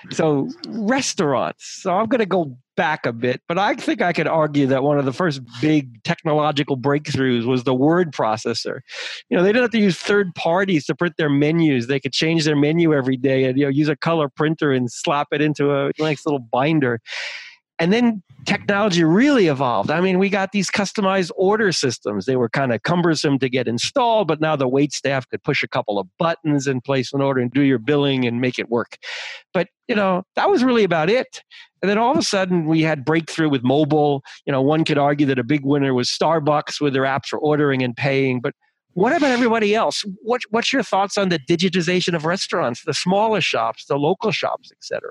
So restaurants. So I'm going to go back a bit, but I think I could argue that one of the first big technological breakthroughs was the word processor. They didn't have to use third parties to print their menus. They could change their menu every day and use a color printer and slap it into a nice little binder. And then technology really evolved. I mean, we got these customized order systems. They were kind of cumbersome to get installed, but now the wait staff could push a couple of buttons and place an order and do your billing and make it work. But, that was really about it. And then all of a sudden we had breakthrough with mobile. One could argue that a big winner was Starbucks with their apps for ordering and paying. But what about everybody else? What's your thoughts on the digitization of restaurants, the smaller shops, the local shops, et cetera?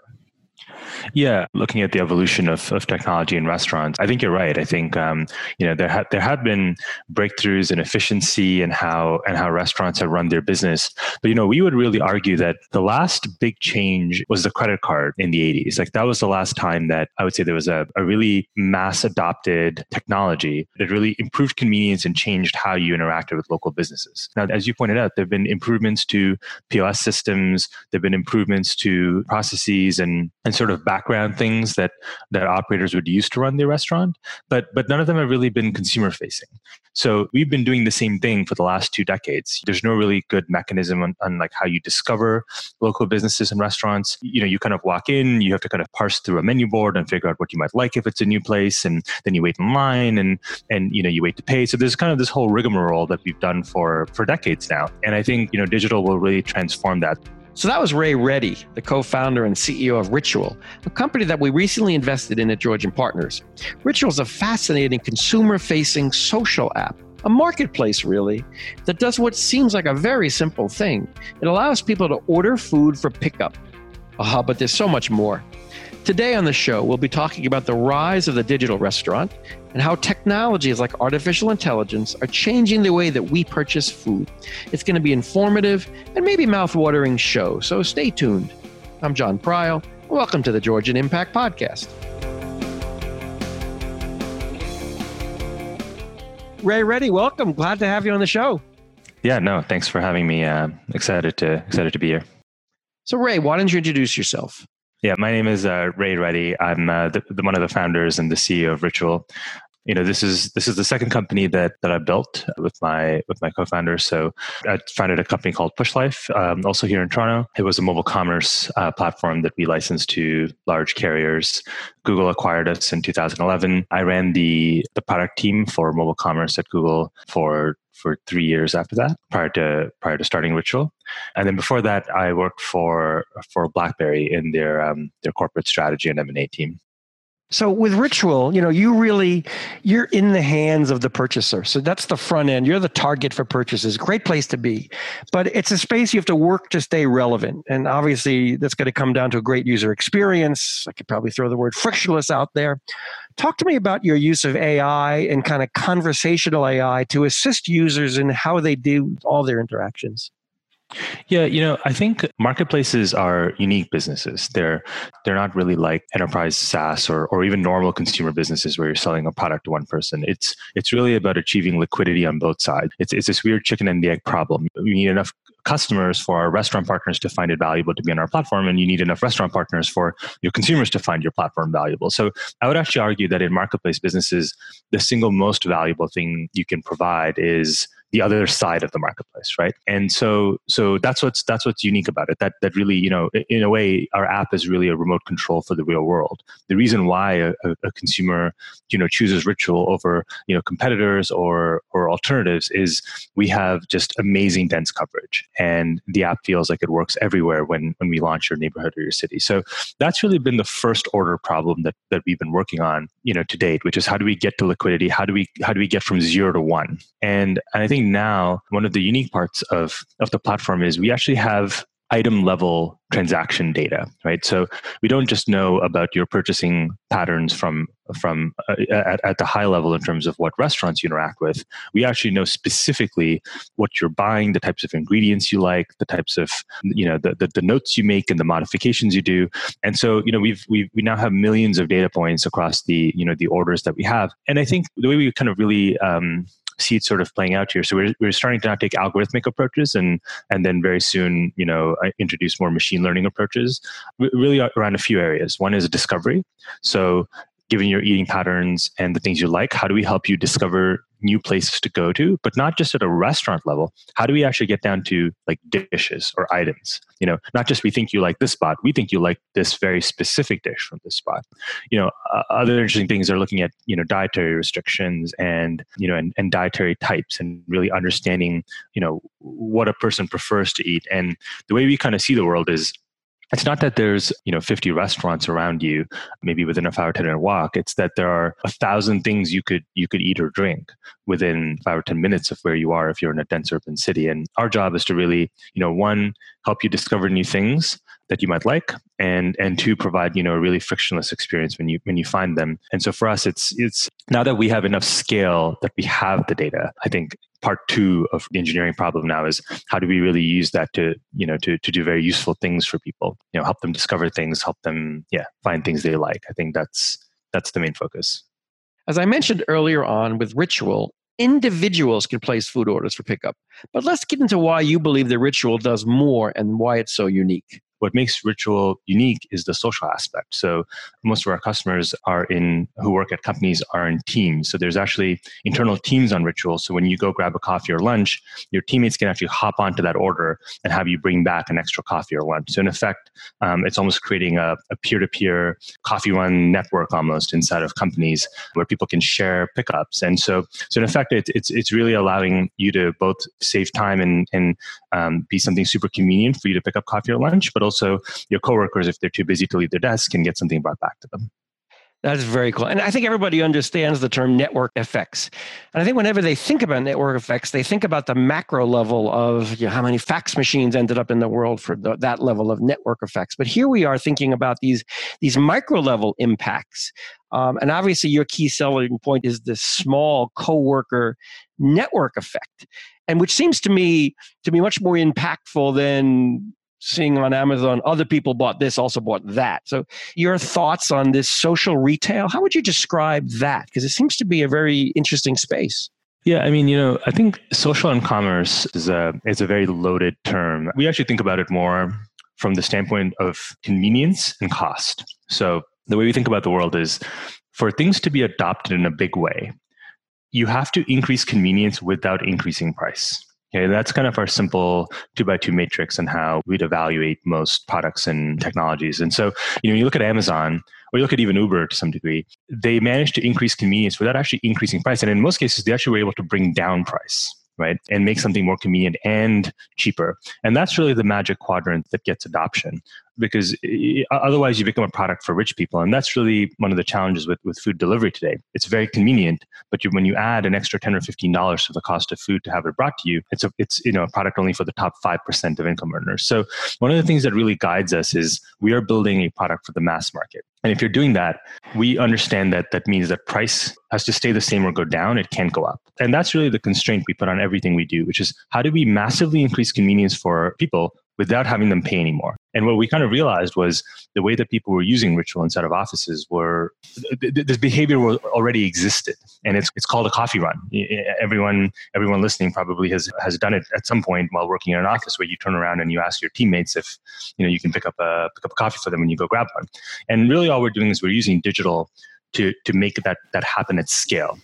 Yeah, looking at the evolution of technology in restaurants, I think you're right. I think there have been breakthroughs in efficiency and how restaurants have run their business. But we would really argue that the last big change was the credit card in the 80s. Like that was the last time that I would say there was a really mass adopted technology that really improved convenience and changed how you interacted with local businesses. Now, as you pointed out, there have been improvements to POS systems. There have been improvements to processes and sort of background things that operators would use to run their restaurant, but none of them have really been consumer facing. So we've been doing the same thing for the last 2 decades. There's no really good mechanism on like how you discover local businesses and restaurants. You kind of walk in, you have to kind of parse through a menu board and figure out what you might like if it's a new place, and then you wait in line and you wait to pay. So there's kind of this whole rigmarole that we've done for decades now. And I think digital will really transform that. So that was Ray Reddy, the co-founder and CEO of Ritual, a company that we recently invested in at Georgian Partners. Ritual is a fascinating consumer-facing social app, a marketplace really, that does what seems like a very simple thing. It allows people to order food for pickup. But there's so much more. Today on the show, we'll be talking about the rise of the digital restaurant and how technologies like artificial intelligence are changing the way that we purchase food. It's going to be informative and maybe mouth-watering show, so stay tuned. I'm John Pryl. Welcome to the Georgian Impact Podcast. Ray Reddy, welcome. Glad to have you on the show. Yeah, no, thanks for having me. Excited to be here. So Ray, why don't you introduce yourself? Yeah, my name is Ray Reddy. I'm one of the founders and the CEO of Ritual. This is the second company that I built with my co-founder. So I founded a company called Pushlife, also here in Toronto. It was a mobile commerce platform that we licensed to large carriers. Google acquired us in 2011. I ran the product team for mobile commerce at Google for 3 years after that, prior to starting Ritual. And then before that, I worked for BlackBerry in their corporate strategy and M&A team. So with Ritual, you're in the hands of the purchaser. So that's the front end. You're the target for purchases. Great place to be. But it's a space you have to work to stay relevant. And obviously, that's going to come down to a great user experience. I could probably throw the word frictionless out there. Talk to me about your use of AI and kind of conversational AI to assist users in how they do all their interactions. Yeah, I think marketplaces are unique businesses. They're not really like enterprise SaaS or even normal consumer businesses where you're selling a product to one person. It's really about achieving liquidity on both sides. It's this weird chicken and the egg problem. We need enough customers for our restaurant partners to find it valuable to be on our platform, and you need enough restaurant partners for your consumers to find your platform valuable. So I would actually argue that in marketplace businesses, the single most valuable thing you can provide is the other side of the marketplace, right? And so that's what's unique about it. That really, in a way, our app is really a remote control for the real world. The reason why a consumer, chooses Ritual over, competitors or alternatives is we have just amazing dense coverage, and the app feels like it works everywhere when we launch your neighborhood or your city. So that's really been the first order problem that we've been working on, to date, which is how do we get to liquidity? How do we get from 0 to 1? And I think now one of the unique parts of the platform is we actually have item level transaction data, right? So we don't just know about your purchasing patterns from at the high level in terms of what restaurants you interact with. We actually know specifically what you're buying, the types of ingredients you like, the types of the notes you make and the modifications you do. And so we now have millions of data points across the the orders that we have. And I think the way we kind of really see it sort of playing out here. So we're starting to now take algorithmic approaches and then very soon, introduce more machine learning approaches, really around a few areas. One is discovery. So given your eating patterns and the things you like, how do we help you discover new places to go to, but not just at a restaurant level? How do we actually get down to like dishes or items? Not just we think you like this spot, we think you like this very specific dish from this spot. Other interesting things are looking at, dietary restrictions and dietary types and really understanding, what a person prefers to eat. And the way we kind of see the world is, it's not that there's 50 restaurants around you, maybe within a 5 or 10 minute walk. It's that there are 1,000 things you could eat or drink within 5 or 10 minutes of where you are if you're in a dense urban city. And our job is to really, one, help you discover new things that you might like, and two, provide a really frictionless experience when you find them. And so for us, it's now that we have enough scale that we have the data. I think part two of the engineering problem now is how do we really use that to do very useful things for people, help them discover things, help them find things they like. I think that's the main focus. As I mentioned earlier on with Ritual, individuals can place food orders for pickup. But let's get into why you believe that Ritual does more and why it's so unique. What makes Ritual unique is the social aspect. So most of our customers who work at companies are in teams. So there's actually internal teams on Ritual. So when you go grab a coffee or lunch, your teammates can actually hop onto that order and have you bring back an extra coffee or lunch. So in effect, it's almost creating a peer-to-peer coffee run network almost inside of companies where people can share pickups. And so in effect, it's really allowing you to both save time and be something super convenient for you to pick up coffee or lunch, but also your coworkers, if they're too busy to leave their desk, can get something brought back to them. That's very cool. And I think everybody understands the term network effects. And I think whenever they think about network effects, they think about the macro level of how many fax machines ended up in the world for that level of network effects. But here we are thinking about these micro level impacts. And obviously your key selling point is this small coworker network effect, and which seems to me to be much more impactful than seeing on Amazon, other people bought this, also bought that. So your thoughts on this social retail, how would you describe that? Because it seems to be a very interesting space. Yeah, I mean, I think social and commerce is a very loaded term. We actually think about it more from the standpoint of convenience and cost. So the way we think about the world is for things to be adopted in a big way, you have to increase convenience without increasing price. Okay, that's kind of our simple 2x2 matrix and how we'd evaluate most products and technologies. And so, you look at Amazon, or you look at even Uber to some degree, they managed to increase convenience without actually increasing price. And in most cases, they actually were able to bring down price, right? And make something more convenient and cheaper. And that's really the magic quadrant that gets adoption, because otherwise you become a product for rich people. And that's really one of the challenges with food delivery today. It's very convenient, but when you add an extra $10 or $15 to the cost of food to have it brought to you, it's a product only for the top 5% of income earners. So one of the things that really guides us is we are building a product for the mass market. And if you're doing that, we understand that means that price has to stay the same or go down. It can't go up. And that's really the constraint we put on everything we do, which is how do we massively increase convenience for people without having them pay anymore? And what we kind of realized was the way that people were using Ritual inside of offices this behavior already existed. And it's called a coffee run. Everyone listening probably has done it at some point while working in an office, where you turn around and you ask your teammates if you can pick up a coffee for them when you go grab one. And really all we're doing is we're using digital to make that happen at scale.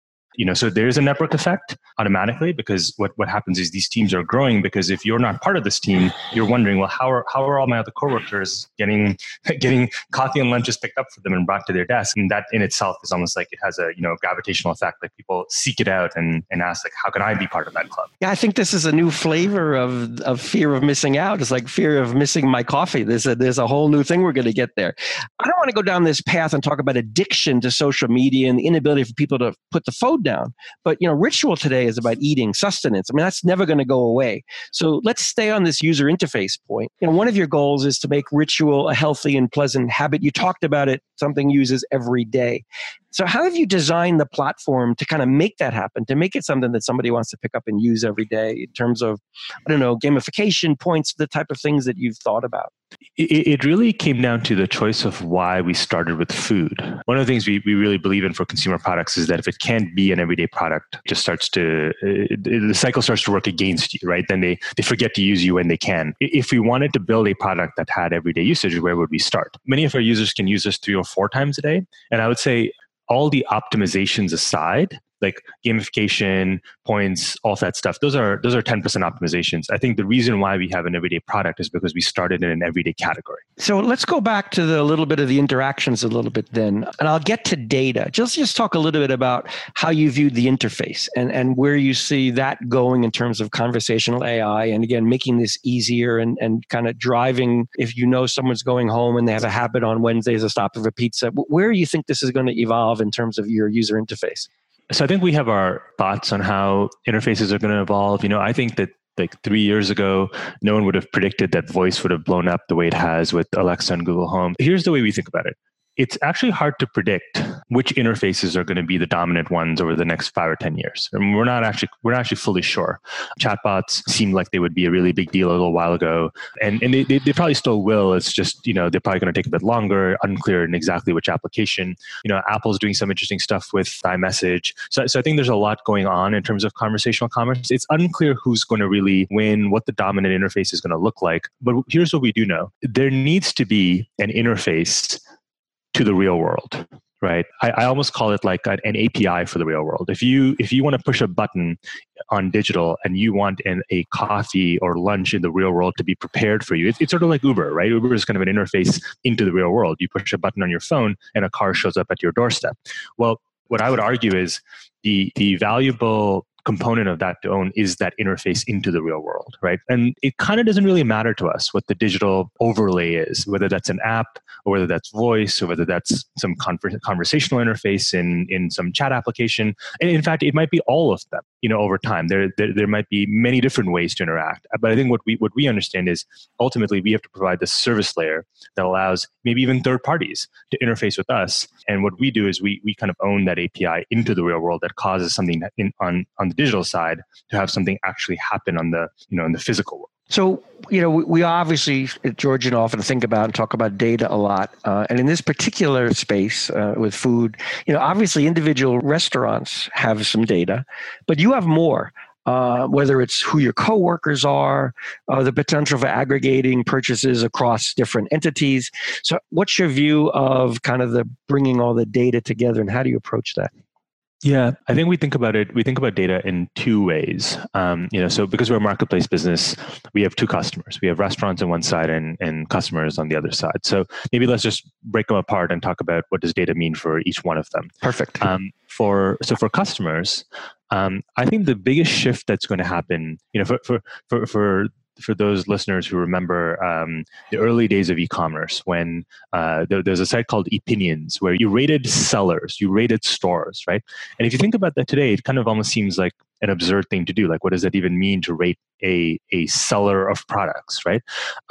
So there's a network effect automatically, because what happens is these teams are growing, because if you're not part of this team, you're wondering, well, how are all my other coworkers getting coffee and lunches picked up for them and brought to their desk? And that in itself is almost like it has a gravitational effect. Like people seek it out and ask, like, how can I be part of that club? Yeah, I think this is a new flavor of fear of missing out. It's like fear of missing my coffee. There's a whole new thing we're going to get there. I don't want to go down this path and talk about addiction to social media and the inability for people to put the phone down. But Ritual today is about eating, sustenance. I mean, that's never going to go away. So let's stay on this user interface point. One of your goals is to make Ritual a healthy and pleasant habit. You talked about it, something uses every day. So how have you designed the platform to kind of make that happen, to make it something that somebody wants to pick up and use every day in terms of, gamification points, the type of things that you've thought about? It really came down to the choice of why we started with food. One of the things we really believe in for consumer products is that if it can't be an everyday product, it just starts to, the cycle starts to work against you, right? Then they forget to use you when they can. If we wanted to build a product that had everyday usage, where would we start? Many of our users can use this 3 or 4 times a day. And I would say all the optimizations aside, like gamification, points, all that stuff, those are 10% optimizations. I think the reason why we have an everyday product is because we started in an everyday category. So let's go back to the little bit of the interactions a little bit then, and I'll get to data. Just talk a little bit about how you viewed the interface and where you see that going in terms of conversational AI, and again, making this easier and kind of driving, if you know someone's going home and they have a habit on Wednesdays to stop for pizza, where do you think this is going to evolve in terms of your user interface? So I think we have our thoughts on how interfaces are going to evolve. I think that like 3 years ago, no one would have predicted that voice would have blown up the way it has with Alexa and Google Home. Here's the way we think about it. It's actually hard to predict which interfaces are going to be the dominant ones over the next 5 or 10 years. And we're not actually fully sure. Chatbots seemed like they would be a really big deal a little while ago, and they probably still will. It's just, they're probably going to take a bit longer, unclear in exactly which application. Apple's doing some interesting stuff with iMessage. So I think there's a lot going on in terms of conversational commerce. It's unclear who's going to really win, what the dominant interface is going to look like. But here's what we do know. There needs to be an interface to the real world, right? I almost call it like an API for the real world. If you want to push a button on digital and you want a coffee or lunch in the real world to be prepared for you, it's sort of like Uber, right? Uber is kind of an interface into the real world. You push a button on your phone and a car shows up at your doorstep. Well, what I would argue is the valuable component of that to own is that interface into the real world, right? And it kind of doesn't really matter to us what the digital overlay is, whether that's an app or whether that's voice or whether that's some conversational interface in some chat application. And in fact, it might be all of them, over time. There might be many different ways to interact. But I think what we understand is ultimately we have to provide the service layer that allows maybe even third parties to interface with us. And what we do is we kind of own that API into the real world that causes something on the digital side to have something actually happen on the, in the physical world. So, we obviously at Georgian often think about and talk about data a lot. And in this particular space with food, obviously individual restaurants have some data, but you have more. Whether it's who your coworkers are, the potential for aggregating purchases across different entities. So what's your view of kind of the bringing all the data together, and how do you approach that? Yeah, I think we think about data in 2 ways. So because we're a marketplace business, we have 2 customers. We have restaurants on one side and customers on the other side. So maybe let's just break them apart and talk about what does data mean for each one of them. Perfect. For customers, I think the biggest shift that's going to happen, for those listeners who remember the early days of e-commerce, when there's a site called Epinions where you rated sellers, you rated stores, right? And if you think about that today, it kind of almost seems like an absurd thing to do. Like, what does that even mean to rate a seller of products, right?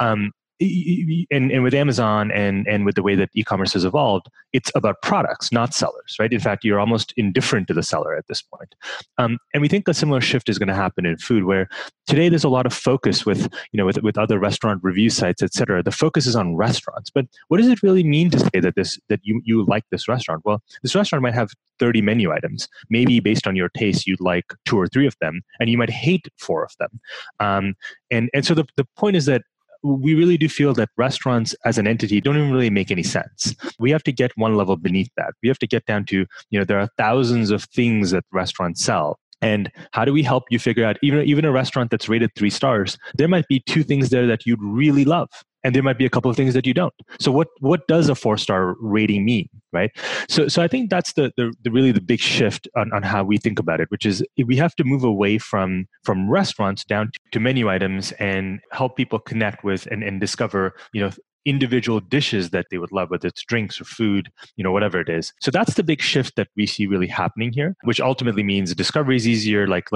And with Amazon and with the way that e-commerce has evolved, it's about products, not sellers, right? In fact, you're almost indifferent to the seller at this point. And we think a similar shift is going to happen in food, where today there's a lot of focus with other restaurant review sites, et cetera. The focus is on restaurants, but what does it really mean to say that you like this restaurant? Well, this restaurant might have 30 menu items. Maybe based on your taste, you'd like 2 or 3 of them, and you might hate 4 of them. And so the point is that we really do feel that restaurants as an entity don't even really make any sense. We have to get one level beneath that. We have to get down to, there are thousands of things that restaurants sell. And how do we help you figure out, even a restaurant that's rated 3 stars, there might be 2 things there that you'd really love. And there might be a couple of things that you don't. So what does a 4-star rating mean, right? So I think that's the really the big shift on how we think about it, which is we have to move away from restaurants down to menu items and help people connect with and discover, individual dishes that they would love, whether it's drinks or food, whatever it is. So that's the big shift that we see really happening here, which ultimately means discovery is easier, like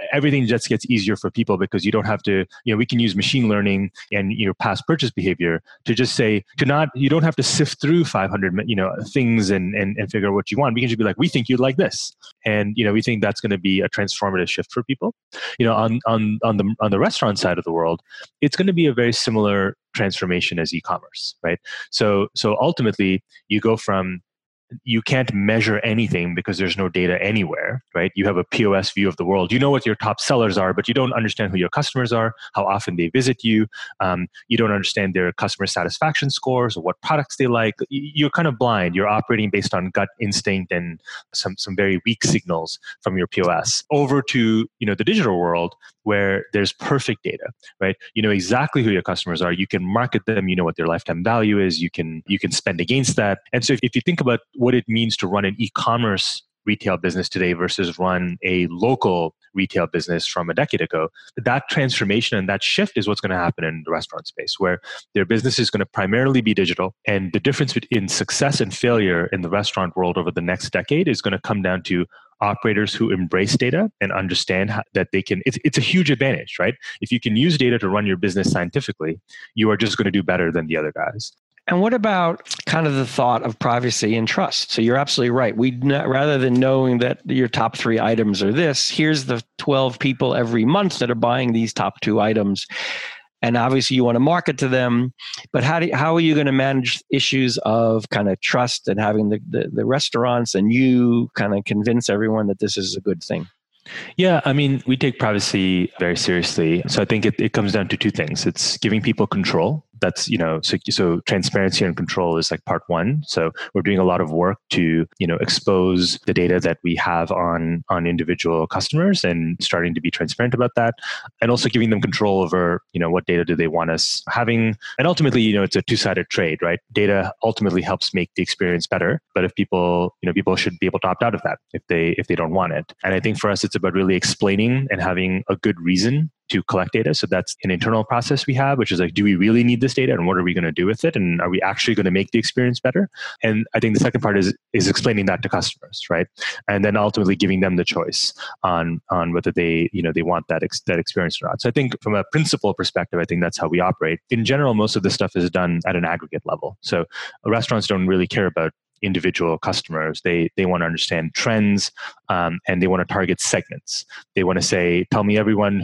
everything just gets easier for people because you don't have to, we can use machine learning and your past purchase behavior to just say, you don't have to sift through 500, things and figure out what you want. We can just be like, we think you'd like this. And, we think that's going to be a transformative shift for people. On the restaurant side of the world, it's going to be a very similar transformation as e-commerce, right? So ultimately you go from, you can't measure anything because there's no data anywhere, right? You have a POS view of the world. You know what your top sellers are, but you don't understand who your customers are, how often they visit you. You don't understand their customer satisfaction scores or what products they like. You're kind of blind. You're operating based on gut instinct and some very weak signals from your POS. Over to the digital world where there's perfect data, right? You know exactly who your customers are. You can market them. You know what their lifetime value is. You can spend against that. And so if you think about what it means to run an e-commerce retail business today versus run a local retail business from a decade ago, that transformation and that shift is what's going to happen in the restaurant space, where their business is going to primarily be digital. And the difference between success and failure in the restaurant world over the next decade is going to come down to operators who embrace data and understand that they can, it's a huge advantage, right? If you can use data to run your business scientifically, you are just going to do better than the other guys. And what about kind of the thought of privacy and trust? So you're absolutely right. Rather than knowing that your top 3 items are this, here's the 12 people every month that are buying these top 2 items. And obviously you want to market to them, but how are you going to manage issues of kind of trust and having the restaurants and you kind of convince everyone that this is a good thing? Yeah, I mean, we take privacy very seriously. So I think it comes down to 2 things. It's giving people control. That's, so transparency and control is like part 1. So we're doing a lot of work to, expose the data that we have on individual customers and starting to be transparent about that. And also giving them control over, what data do they want us having. And ultimately, it's a 2-sided trade, right? Data ultimately helps make the experience better. But if people should be able to opt out of that if they don't want it. And I think for us, it's about really explaining and having a good reason to collect data. So that's an internal process we have, which is like, do we really need this data and what are we going to do with it? And are we actually going to make the experience better? And I think the second part is explaining that to customers, right? And then ultimately giving them the choice on whether they want that experience or not. So I think from a principal perspective, I think that's how we operate. In general, most of this stuff is done at an aggregate level. So restaurants don't really care about individual customers. They want to understand trends, and they want to target segments. They want to say, tell me everyone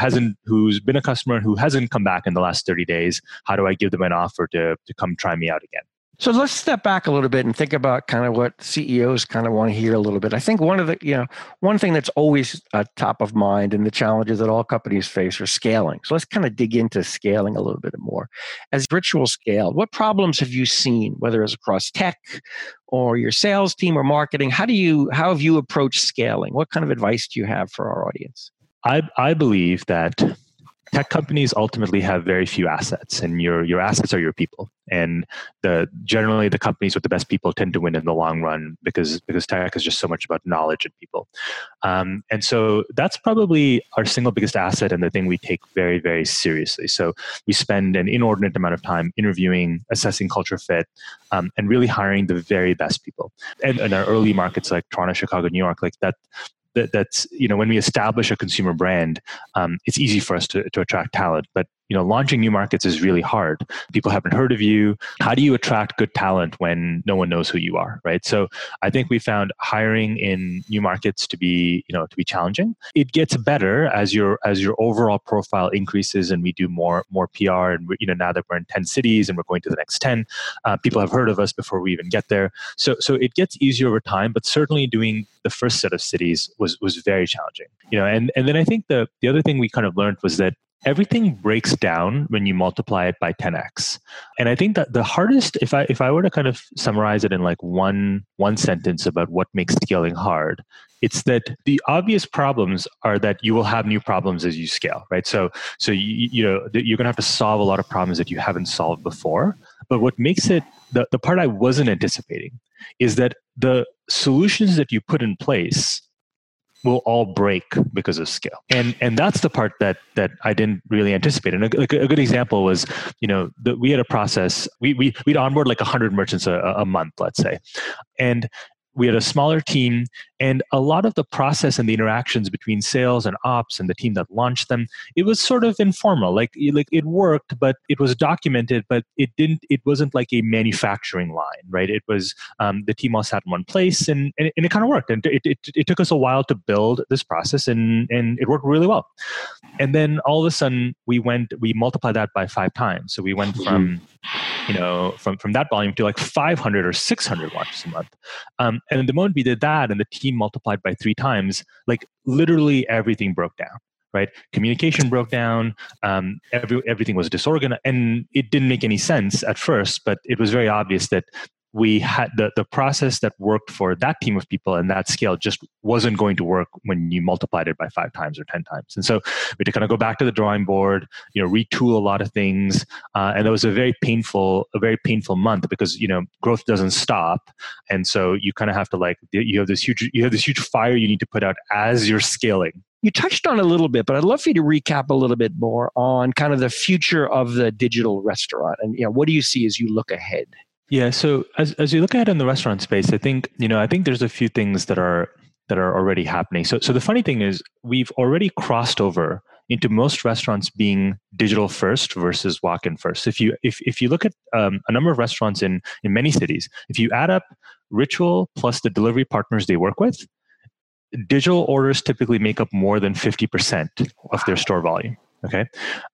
who's been a customer and who hasn't come back in the last 30 days. How do I give them an offer to come try me out again? So let's step back a little bit and think about kind of what CEOs kind of want to hear a little bit. I think one thing that's always top of mind and the challenges that all companies face are scaling. So let's kind of dig into scaling a little bit more. As Ritual scaled, what problems have you seen, whether it's across tech or your sales team or marketing? How have you approached scaling? What kind of advice do you have for our audience? I believe that tech companies ultimately have very few assets, and your assets are your people. And generally the companies with the best people tend to win in the long run because tech is just so much about knowledge and people. And so that's probably our single biggest asset and the thing we take very, very seriously. So we spend an inordinate amount of time interviewing, assessing culture fit, and really hiring the very best people. And in our early markets like Toronto, Chicago, New York, like that's when we establish a consumer brand, it's easy for us to attract talent. But launching new markets is really hard. People haven't heard of you. How do you attract good talent when no one knows who you are, right? So I think we found hiring in new markets to be challenging. It gets better as your overall profile increases, and we do more PR. And now that we're in 10 cities and we're going to the next 10, people have heard of us before we even get there. So it gets easier over time. But certainly doing the first set of cities was very challenging. And then I think the other thing we kind of learned was that everything breaks down when you multiply it by 10x. And I think that the hardest, if I were to kind of summarize it in like one sentence about what makes scaling hard, it's that the obvious problems are that you will have new problems as you scale, right? So you're going to have to solve a lot of problems that you haven't solved before. But what makes it, the part I wasn't anticipating is that the solutions that you put in place will all break because of scale. And that's the part that I didn't really anticipate. And a good example was, we had a process, we'd onboard like 100 merchants a month, let's say. And we had a smaller team, and a lot of the process and the interactions between sales and ops and the team that launched them, it was sort of informal. Like it worked, but it was documented, but it wasn't like a manufacturing line, right? It was the team all sat in one place, and it kind of worked. And it took us a while to build this process, and it worked really well. And then all of a sudden we multiplied that by 5 times. So we went from that volume to like 500 or 600 launches a month. And the moment we did that and the team multiplied by 3 times, like literally everything broke down, right? Communication broke down. Everything was disorganized, and it didn't make any sense at first, but it was very obvious that we had the process that worked for that team of people and that scale just wasn't going to work when you multiplied it by 5 times or 10 times. And so we had to kind of go back to the drawing board, retool a lot of things. And that was a very painful month because, growth doesn't stop. And so you kind of have to you have this huge fire you need to put out as you're scaling. You touched on it a little bit, but I'd love for you to recap a little bit more on kind of the future of the digital restaurant. And, what do you see as you look ahead? Yeah. So as you look ahead in the restaurant space, I think there's a few things that are already happening. So the funny thing is we've already crossed over into most restaurants being digital first versus walk-in first. If you look at a number of restaurants in many cities, if you add up Ritual plus the delivery partners they work with, digital orders typically make up more than 50% of their store volume. Okay,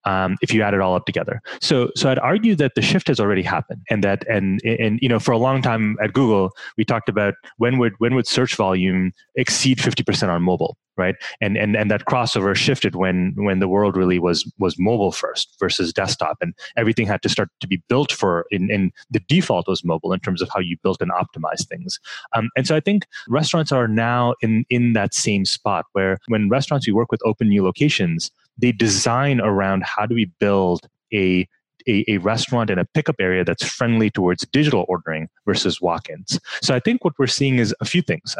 if you add it all up together, so I'd argue that the shift has already happened, and for a long time at Google we talked about when would search volume exceed 50% on mobile, right? And that crossover shifted when the world really was mobile first versus desktop, and everything had to start to be built for. In the default was mobile in terms of how you built and optimized things, and so I think restaurants are now in that same spot where when restaurants we work with open new locations, they design around how do we build a restaurant and a pickup area that's friendly towards digital ordering versus walk-ins. So I think what we're seeing is a few things.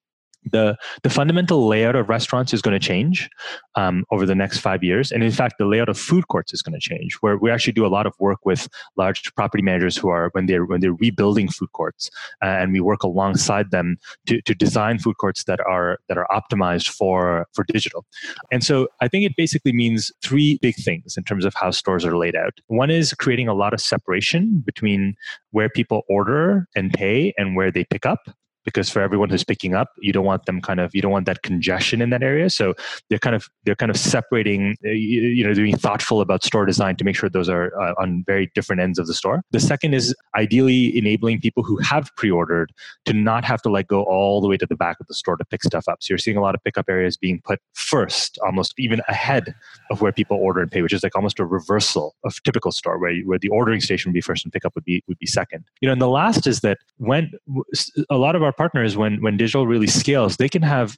The fundamental layout of restaurants is going to change over the next 5 years. And in fact, the layout of food courts is going to change, where we actually do a lot of work with large property managers who are, when they're rebuilding food courts, and we work alongside them to design food courts that are optimized for digital. And so I think it basically means 3 big things in terms of how stores are laid out. One is creating a lot of separation between where people order and pay and where they pick up. Because for everyone who's picking up, you don't want that congestion in that area. So they're kind of separating, being thoughtful about store design to make sure those are on very different ends of the store. The second is ideally enabling people who have pre-ordered to not have to go all the way to the back of the store to pick stuff up. So you're seeing a lot of pickup areas being put first, almost even ahead of where people order and pay, which is almost a reversal of typical store where the ordering station would be first and pickup would be second. And the last is that when a lot of our partners, when digital really scales, they can have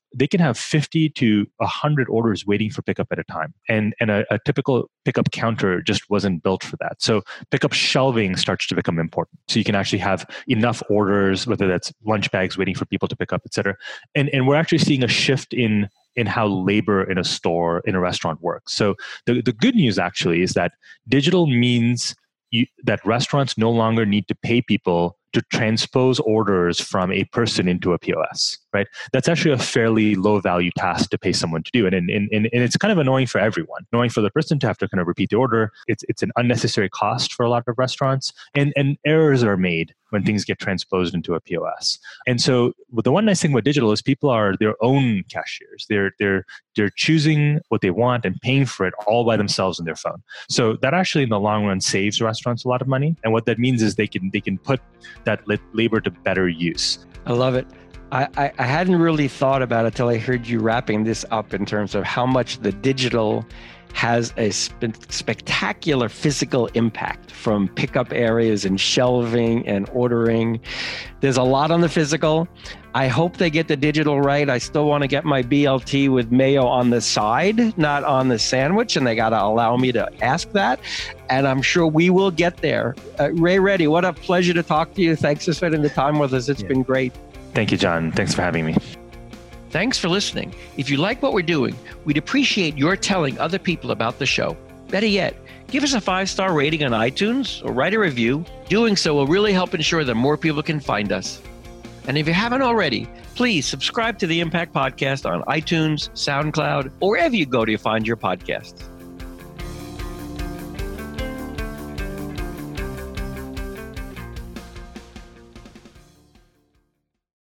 50 to 100 orders waiting for pickup at a time, and a typical pickup counter just wasn't built for that. So pickup shelving starts to become important. So you can actually have enough orders, whether that's lunch bags waiting for people to pick up, et cetera. And we're actually seeing a shift in how labor in a store, in a restaurant works. So the good news actually is that digital means that restaurants no longer need to pay people to transpose orders from a person into a POS, right? That's actually a fairly low value task to pay someone to do. And it's kind of annoying for everyone. Annoying for the person to have to kind of repeat the order. It's an unnecessary cost for a lot of restaurants, and errors are made when things get transposed into a POS. And so the one nice thing about digital is people are their own cashiers. They're choosing what they want and paying for it all by themselves on their phone. So that actually in the long run saves restaurants a lot of money. And what that means is they can put that labor to better use. I love it. I hadn't really thought about it till I heard you wrapping this up in terms of how much the digital has a spectacular physical impact, from pickup areas and shelving and ordering. There's a lot on the physical. I hope they get the digital right. I still want to get my BLT with mayo on the side, not on the sandwich, and they got to allow me to ask that. And I'm sure we will get there. Ray Reddy, what a pleasure to talk to you. Thanks for spending the time with us. It's been great. Thank you, John. Thanks for having me. Thanks for listening. If you like what we're doing, we'd appreciate your telling other people about the show. Better yet, give us a 5-star rating on iTunes or write a review. Doing so will really help ensure that more people can find us. And if you haven't already, please subscribe to the Impact Podcast on iTunes, SoundCloud, or wherever you go to find your podcasts.